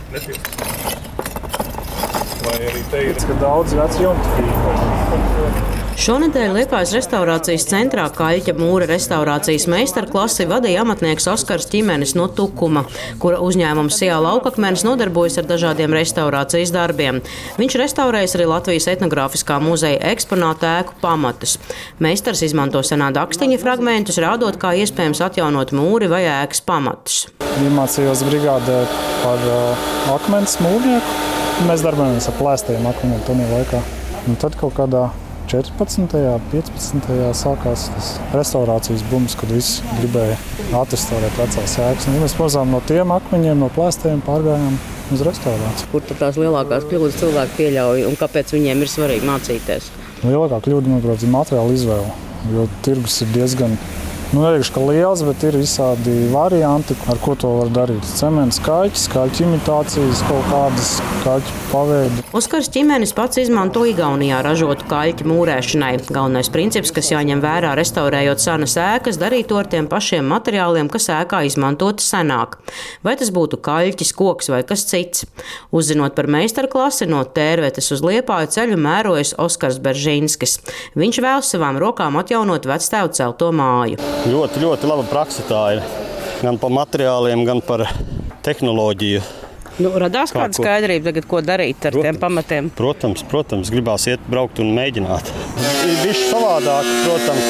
Vai arī te ir daudz vecu jumtu. Šonedēļ Liepājas restaurācijas centrā Kaļķa mūra restaurācijas meistarklasi vadīja amatnieks Oskars Ķimenis no Tukuma, kura uzņēmums Sijā Laukakmenis nodarbojas ar dažādiem restaurācijas darbiem. Viņš restaurējas arī Latvijas etnogrāfiskā muzeja eksponāta ēku pamatus. Meistars izmanto senā dakstiņa fragmentus, rādot, kā iespējams atjaunot mūri vai ēkas pamatus. Iemācījos brigādē par akmens mūrnieku. Mēs darbojamies ar plēstiem akmeņiem tonī laikā. Un tad kaut kādā 14. 15. sākās tas restaurācijas bums, kad visi gribēja atrestaurēt vecās ēkas. Un mēs pozām no tiem akmeņiem, no plēstiem pārgājām uz restaurāciju. Kur tad tās lielākās kļūdas cilvēki pieļauj un kāpēc viņiem ir svarīgi mācīties? Lielākā kļūda, manuprāt, ir materiāla izvēle, jo tirgus ir diezgan, neteikšu, ka liels, bet ir visādi varianti, ar ko to var darīt. Cements kaļķis, kaļķu imitācijas, kaut kādas kaļķu paveidi. Oskars Ķimenis pats izmanto Igaunijā ražotu kaļķu mūrēšanai. Galvenais princips, kas jāņem vērā restaurējot senas ēkas, darīt to ar tiem pašiem materiāliem, kas ēkā izmantoti senāk. Vai tas būtu kaļķis, koks vai kas cits. Uzzinot par meistarklasi, no Tērvetes uz Liepāju ceļu mērojas Oskars Beržīnskis. Viņš vēlas savām rokām atjaunot vectēvu celto māju. Ļoti, ļoti laba praksa tā ir. Gan par materiāliem, gan par tehnoloģiju. Radās kāda skaidrība tagad, ko darīt ar tiem pamatiem? Protams, gribās iet, braukt un mēģināt. Ir bišķi savādāk, protams,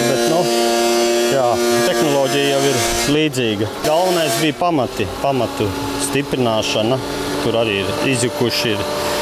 bet tehnoloģija jau ir līdzīga. Galvenais bija pamatu stiprināšana, kur arī ir izjukuši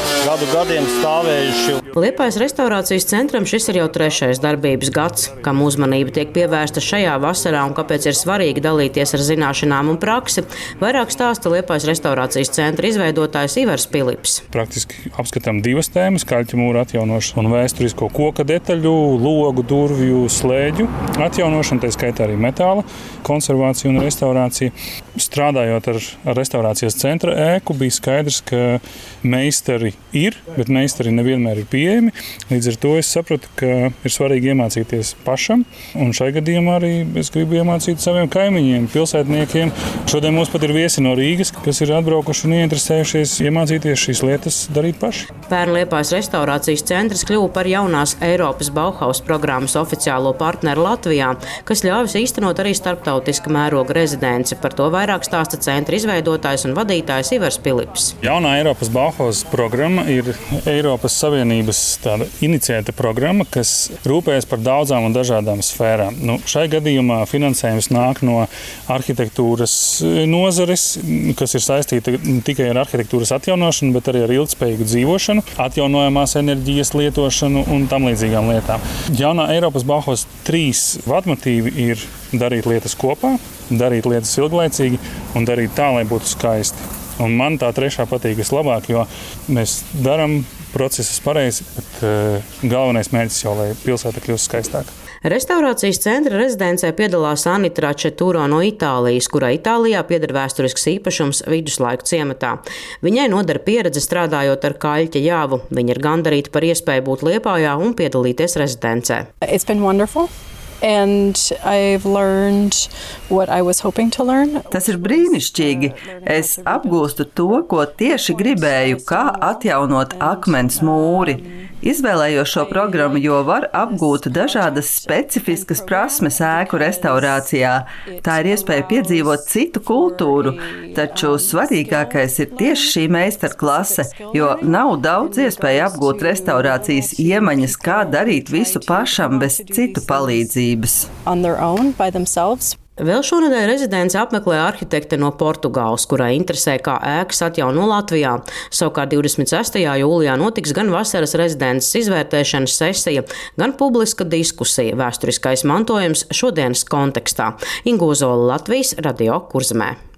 gadiem stāvējuši. Liepājas restaurācijas centram šis ir jau 3. darbības gads, kam uzmanība tiek pievērsta šajā vasarā un kāpēc ir svarīgi dalīties ar zināšanām un praksi. Vairāk stāsta Liepājas restaurācijas centra izveidotājs Ivars Pilips. Praktiski apskatām 2 tēmas - kaļķa mūra atjaunošanu un vēsturisko koka detaļu, logu, durvju, slēģu atjaunošanu, tā skaitā arī metāla konservāciju un restaurāciju. Strādājot ar restaurācijas centra ēku, bija skaidrs, ka meistari ir, bet meistari nevienmēr ir pieejami. Līdz ar to es sapratu, ka ir svarīgi iemācīties pašam, un šai gadījumā arī es gribu iemācīt saviem kaimiņiem, pilsētniekiem. Šodien mums pat ir viesi no Rīgas, kas ir atbraukuši un ieinteresējušies iemācīties šīs lietas darīt paši. Pērn Liepājas restaurācijas centrs kļuva par jaunās Eiropas Bauhaus programmas oficiālo partneru Latvijā, kas ļāvis īstenot arī starptautiska mēroga rezidenci. Par to vairāk stāsta centra izveidotājs un vadītājs Ivars Pilips. Jaunā Eiropas Bauhaus programma ir Eiropas Savienības tāda iniciēta programma, kas rūpējas par daudzām un dažādām sfērām. Šai gadījumā finansējums nāk no arhitektūras nozares, kas ir saistīta ne tikai ar arhitektūras atjaunošanu, bet arī ar ilgspējīgu dzīvošanu, atjaunojamās enerģijas lietošanu un tam līdzīgām lietām. Jaunā Eiropas Bauhaus 3 vadmotīvi ir darīt lietas kopā, darīt lietas ilglaicīgi un darīt tā, lai būtu skaisti. Un man tā 3. patīk vislabāk, jo mēs darām procesus pareizi, bet galvenais mērķis jau, lai pilsēta kļūst skaistāka. Restaurācijas centra rezidencē piedalās Anita Račeturo no Itālijas, kurai Itālijā pieder vēsturisks īpašums viduslaiku ciematā. Viņai nodara pieredze strādājot ar kaļķa jāvu. Viņa ir gandarīta par iespēju būt Liepājā un piedalīties rezidencē. It's been wonderful. And I've learned what I was hoping to learn. Tas ir brīnišķīgi. Es apgūstu to, ko tieši gribēju, kā atjaunot akmens mūri. Izvēlējos šo programmu, jo var apgūt dažādas specifiskas prasmes ēku restaurācijā. Tā ir iespēja piedzīvot citu kultūru, taču svarīgākais ir tieši šī meistarklase, jo nav daudz iespēju apgūt restaurācijas iemaņas, kā darīt visu pašam bez citu palīdzības. Vēl šonedēļ rezidenci apmeklē arhitekte no Portugāles, kurai interesē, kā ēkas atjauno Latvijā. Savukārt 26. jūlijā notiks gan vasaras rezidences izvērtēšanas sesija, gan publiska diskusija vēsturiskais mantojums šodienas kontekstā. Inga Ozola, Latvijas Radio Kurzemē.